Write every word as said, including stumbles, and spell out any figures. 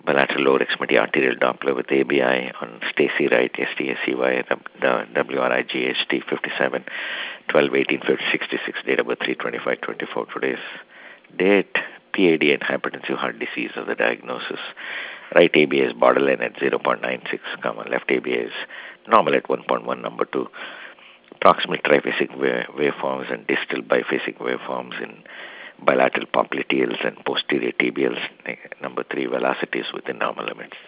bilateral lower extremity arterial Doppler with A B I on Stacy Wright, S T A C Y, W R I G H T, fifty-seven, twelve, eighteen, sixty-six, date of birth three twenty-five twenty-four, today's date, P A D and hypertensive heart disease of the diagnosis. Right A B A is borderline at zero point nine six, comma, left A B A is normal at one point one, number two. Proximal triphasic waveforms and distal biphasic waveforms in bilateral popliteals and posterior tibials. Number three, velocity is within normal limits.